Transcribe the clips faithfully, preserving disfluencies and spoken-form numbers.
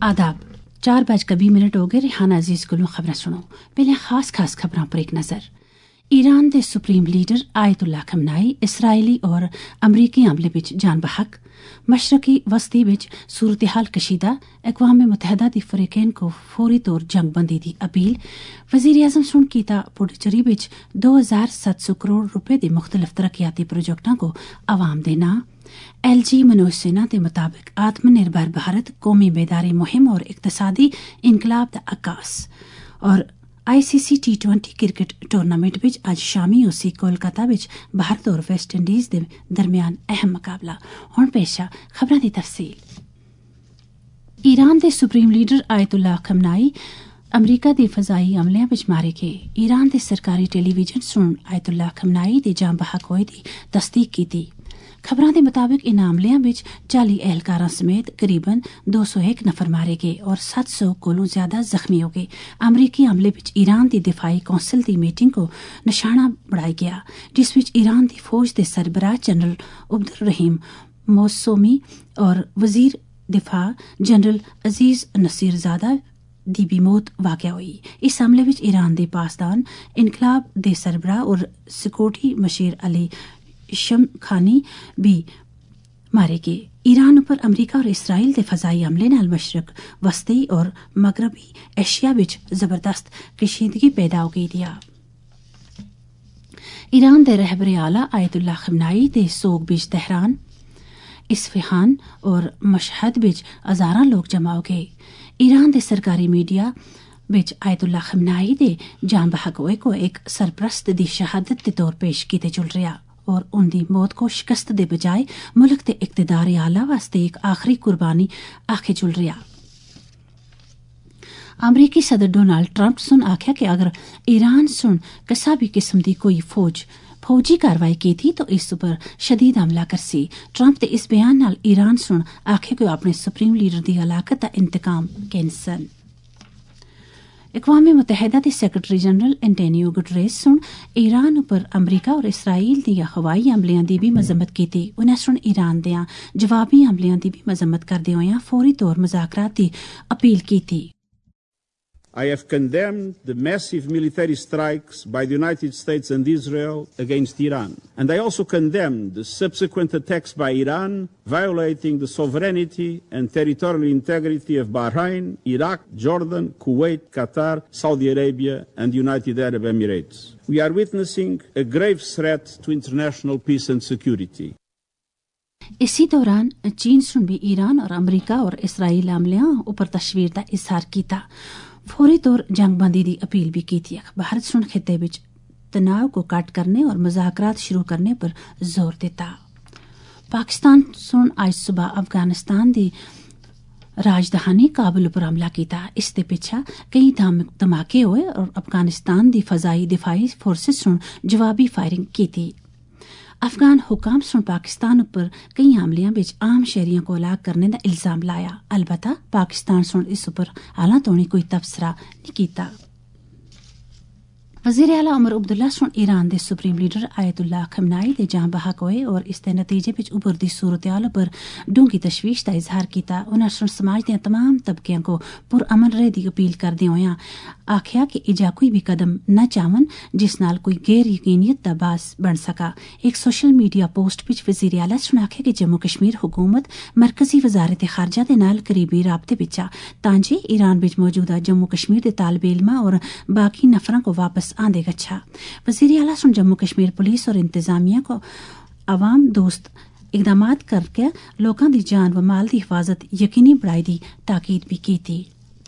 आदाब। चार बजकर बीस मिनट हो गए। रिहाना अजीज को खबरें सुनो। पहले खास खास खबरों पर एक नजर। ईरान के सुप्रीम लीडर आयतुल्ला खमनाई इसराइली और अमरीकी हमले विच जान बहक। मशरकी वस्ती विच सूरत हाल कशीदा। अक़वाम मुतहदा दी फरीकैन को फौरी तौर जंगबंदी की अपील। वज़ीर आज़म सुन कीता पुडुचेरी विच दो हजार सत्त सौ करोड़ रुपए के मुख्तलिफ तरक्याती प्रोजेक्टों को आवाम देना। एल जी मनोज सिन्हा के मुताबिक आत्मनिर्भर भारत कौमी बेदारी मुहिम और इकतसादी इनकलाब का आगाज। और I C C T twenty cricket tournament विच अज शामी होसी कोलकाता विच भारत और वेस्ट इंडीज के दरमियान अहम मुकाबला। हुण पेशा खबरां दी तफसील। ईरान के सुप्रीम लीडर आयतुल्ला खमनाई अमरीका के फजाई हमलियां विच मारे गए। ईरान के सरकारी टेलीविजन सुन आयतुल्ला खमनाई की जां बहक होए दी तस्दीक की। खबरों के मुताबिक इन हमलियां विच चाली एहलकारां समेत करीबन दो सौ एक नफर मारे गए और सत्त सौ कोलों ज्यादा जख्मी हो गए। अमरीकी हमले विच ईरान की दिफाई कौंसल की मीटिंग को निशाना बनाया गया, जिस विच ईरान की फौज के सरबराह जनरल अब्दुल रहीम मौसूमी और वजीर दिफा जनरल अजीज नसीरजादा दी भी मौत वाक़या हुई। इस हमले विच ईरान के पासदान इनकलाब दे सरबराह और सिक्योरिटी मशीर अली शमखानी भी मारे गए। ईरान पर अमरीका और इसराइल के फजाई हमले नाल मशरक वस्ती और मगरबी एशिया विच जबरदस्त कशीदगी पैदा हो गई दिया। ईरान के रहबरे आला आयतुल्ला खमनाई के सोग बिच तेहरान, इस्फहान और मशहद बिच हजारां लोग जमा हो गए। ईरान के सरकारी मीडिया बिच आयतुल्ला खमनाई के जान बहक होए को एक सरप्रस्त दी शहादत के तौर पेश कीते चल रहा और उनकी मौत को शिकस्त दे बजाय मुल्क के इकतदार आला वास्ते एक आखिरी कुर्बानी आखे चल रहा। अमरीकी सदर डोनाल्ड ट्रंप सुन आख्या कि अगर ईरान सुन किसी भी किस्म की कोई फौज फौजी कार्रवाई की थी तो इस पर शदीद हमला करसी। ट्रंप के इस बयान नाल ईरान सुन आखे कि अपने सुप्रीम लीडर की हलाकत का इंतकाम कैंसन। अक़वाम मुतहदा के सेक्रेटरी जनरल एंटोनियो गुटरेस सुन ईरान पर अमरीका और इसराइल दी हवाई हमलियां दी भी मजम्मत की थी। उन्हें सुन ईरान दियां जवाबी हमलियां दी भी मजम्मत करदे होया फौरी तौर मुज़ाकरात दी अपील की थी। I have condemned the massive military strikes by the United States and Israel against Iran. And I also condemn the subsequent attacks by Iran, violating the sovereignty and territorial integrity of Bahrain, Iraq, Jordan, Kuwait, Qatar, Saudi Arabia, and the United Arab Emirates. We are witnessing a grave threat to international peace and security. इसी दौरान चीन सुन भी Iran और अमरीका और Israel हमलियां ऊपर तशवीर का इजहार किया। फौरी तौर जंगबंदी की अपील भी की थी। भारत सुन खिते विच तनाव को कट करने और मुज़ाकरात शुरू करने पर जोर दिता। पाकिस्तान सुन आज सुबह अफगानिस्तान की राजधानी काबुल पर हमला किया। इसके पीछे कई धमाके हुए और अफगानिस्तान की फजाई दिफाई फोर्सेस सुन जवाबी फायरिंग की थी। अफगान हुकाम सुन पाकिस्तान पर कई हमलियां विच आम शहरियों को हलाक करने का इल्जाम लाया। अलबत्ता पाकिस्तान सुन इस पर हालां तोड़ी कोई तबसरा नहीं किया। वज़ीर आला उमर अब्दुल्ला सुन ईरान के सुप्रीम लीडर आयतुल्ला खमनाई के जां बहक होए और इसके नतीजे विच उभरदी सूरत हाल पर डूंगी तशवीश का इजहार किया। उन्हें सुन समाज के तमाम तबकियां को पुरअमन रह की अपील करदे होया आख्या कि इजा कोई भी कदम न चावन जिस नाल कोई गैर यकीनियत का बास बन सका। एक सोशल मीडिया पोस्ट विच वज़ीर आला सुन आख्या कि जम्मू कश्मीर हुकूमत मरकजी वजारत खारजा के नाल करीबी राबते विच आ तां जे ईरान विच मौजूदा जम्मू कश्मीर के तालिब इल्मां और बाकी नफरां को वापस आंदे गच्छा। वज़ीर आला सुन जम्मू कश्मीर पुलिस और इंतजामिया को अवाम दोस्त इकदाम करके लोगों की जान व माल की हिफाजत यकीनी बनाने की ताकीद भी की थी।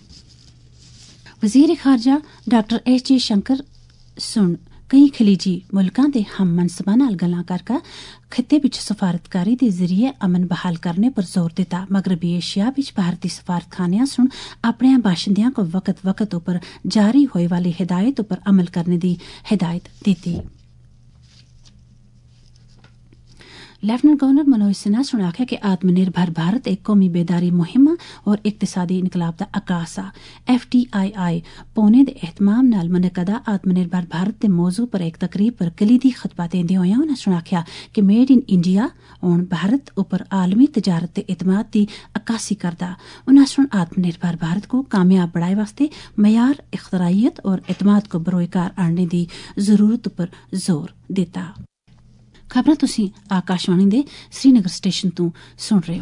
वज़ीर खारजा डॉक्टर एस जे शंकर सुन कई खलीजी मुल्कां दे हम मनसबां नाल गल्लां करके खिते विच सफारतकारी के जरिए अमन बहाल करने पर जोर दिता। मगरबी एशिया विच भारतीय सफारतखानियां सुन अपने बाशिंदियां को वक्त वक्त पर जारी होए वाली हिदायत पर अमल करने की हिदायत दी। लेफ्टिनेंट गवर्नर मनोज सिन्हा सुने आखेआ कि आत्मनिर्भर भारत एक कौमी बेदारी मुहिम और इकतिसादी इनकलाब दा आगाज आ। F T I I Pune दे एहतमाम नाल मुनक्कदा आत्मनिर्भर भारत दे मौजू पर एक तकरीब पर कलीदी खतबा देंदे होए उन्हें सुने आखेआ कि मेड इन इंडिया हुण भारत उपर आलमी तजारत ते इतमाद दी अक्कासी करदा। उन्हें सुन आत्मनिर्भर भारत को कामयाब बनाए वास्ते मयार इख्तराइयत और इतमाद को बरोकार आने दी जरूरत पर जोर दिता। खबरां तुसीं आकाशवाणी दे श्रीनगर स्टेशन तो सुन रहे हो।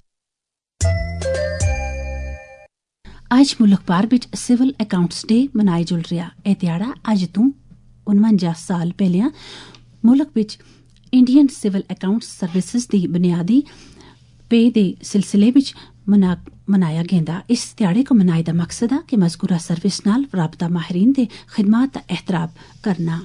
अज मुल्क भर विच सिविल अकाउंट्स डे मनाए जुल रहा। यह ध्याड़ा अज तो उनवंजा साल पहलियां मुल्क विच इंडियन सिविल अकाउंट्स सर्विसेज दी बुनियादी पे दे सिलसिले विच मना मनाया गेंदा। इस ध्याड़े को मनाए दा मकसद है कि मज़कूरा सर्विस नाल राबता माहिरीन दे खिदमात दा एहतराम करना।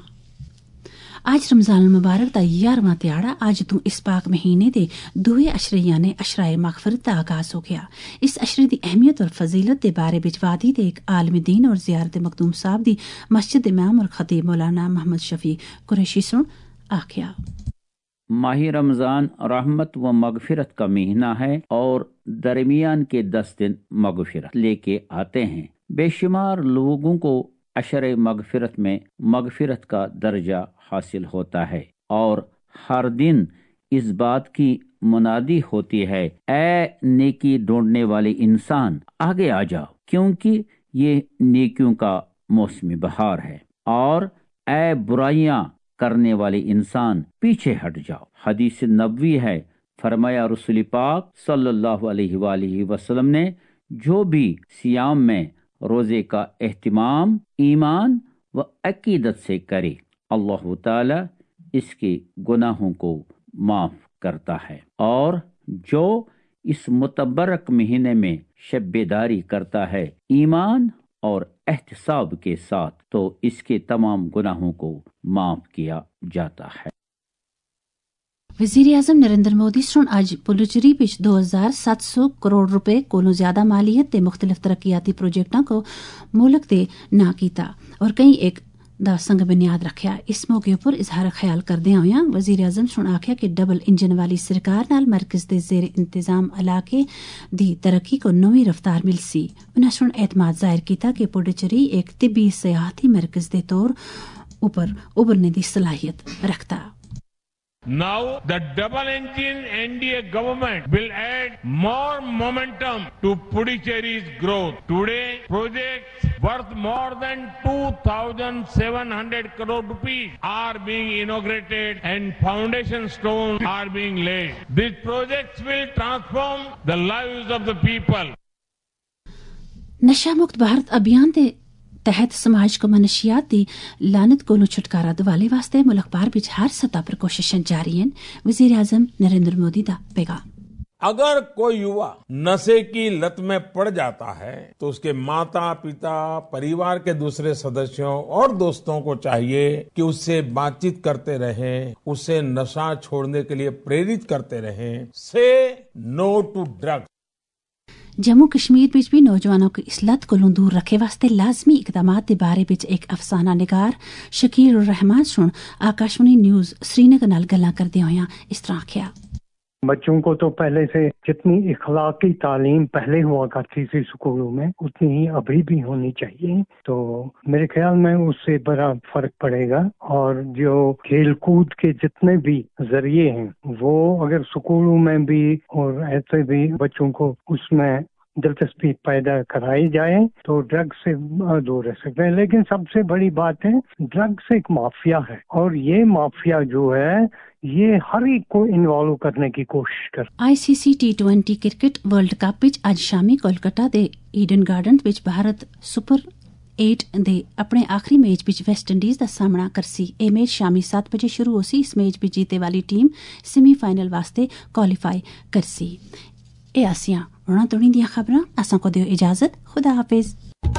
आज रमजान मुबारक दा ग्यारहवां ध्याड़ा अज तो इस पाक महीने दे दूए अशरे यानी अशराए मगफरत दा आगाज हो गया। इस अशरे दी अहमियत और फजीलत दे बारे विच वादी दे एक आलमी दीन और ज़ियारत मखदूम साहब दी मस्जिद इमाम और खतीब मौलाना मोहम्मद शफी कुरैशी सुन आखिया। माही रमजान रहमत व मगफिरत का महीना है और दरमियान के दस दिन मगफिरत लेके आते हैं। बेशुमार लोगों को अशरे मगफिरत में मगफिरत का दर्जा हासिल होता है और हर दिन इस बात की मुनादी होती है, ऐ नेकी ढूंढने वाले इंसान आगे आ जाओ, क्योंकि ये नेकियों का मौसमी बहार है, और ऐ बुराइयां करने वाले इंसान पीछे हट जाओ। हदीस नबवी है, फरमाया रसूल पाक सल्लल्लाहु अलैहि वसल्लम ने, जो भी सियाम में रोजे का एहतिमाम ईमान व अकीदत से करे, अल्लाह ताला इसके गुनाहों को माफ करता है, और जो इस मुतबरक महीने में शब्बेदारी करता है ईमान और एहतिसाब के साथ, तो इसके तमाम गुनाहों को माफ किया जाता है। वज़ीर आज़म नरेंद्र मोदी सुन अज पुडुचेरी विच दो हजार सत्त सौ करोड़ रुपए कोलों ज्यादा मालियत के मुख्तलिफ तरक्याती प्रोजेक्टों को मुल्क दे ना कीता और कई एक दा संग बुनियाद रखा। इस मौके पर इजहार ख्याल करदे होया वज़ीर आज़म सुन आख्या कि डबल इंजन वाली सरकार नाल मरकज दे जेर इंतजाम इलाके दी तरक्की को नवी रफ्तार मिलसी। उन्हें सुन एतमाद जाहिर किया कि पुडुचेरी एक तिब्बी सियाहती मरकज दे तौर ऊपर उभरने दी सलाहियत रखता। Now, the double-engine N D A government will add more momentum to Puducherry's growth. Today, projects worth more than two thousand seven hundred crore rupees are being inaugurated and foundation stones are being laid. These projects will transform the lives of the people. नशा मुक्त भारत अभियान के तहत समाज को मनशियात दी लानत कोलों छुटकारा दिवाले वास्ते मुल्क भर विच हर सतह पर कोशिशें जारी हैं। वज़ीर आज़म नरेंद्र मोदी दा पैगाम। अगर कोई युवा नशे की लत में पड़ जाता है तो उसके माता पिता, परिवार के दूसरे सदस्यों और दोस्तों को चाहिए कि उससे बातचीत करते रहें, उसे नशा छोड़ने के लिए प्रेरित करते रहें। Say no to drugs. Jammu Kashmir विच भी नौजवानों को इस लत कोलों दूर रखे वास्ते लाजमी इकदामात दे बारे विच एक अफसाना निगार शकील उर रहमान सुन आकाशवाणी न्यूज श्रीनगर नाल गल्लां करदे होया इस तरह आख्या। बच्चों को तो पहले से जितनी इखलाकी तालीम पहले हुआ करती थी स्कूलों में, उतनी ही अभी भी होनी चाहिए। तो मेरे ख्याल में उससे बड़ा फर्क पड़ेगा। और जो खेल कूद के जितने भी जरिए हैं वो अगर स्कूलों में भी और ऐसे भी बच्चों को उसमें दिलचस्पी पैदा कराई जाए तो ड्रग्स से दूर रह सकते हैं। लेकिन सबसे बड़ी बात है, ड्रग्स एक माफिया है और ये माफिया जो है ये हर एक को इन्वॉल्व करने की कोशिश कर। ICC T twenty cricket world cup विच आज शामी कोलकाता दे ईडन गार्डन विच भारत सुपर एट दे अपने आखिरी मैच विच वेस्ट इंडीज दा सामना करसी। ए मैच शामी सात बजे शुरू होसी। इस मैच विच जीते वाली टीम सेमीफाइनल वास्ते क्वालीफाई करसी। ए आसियां उन्हां तोड़ी दियां खबरां असां को दियो इजाजत। खुदा हाफिज।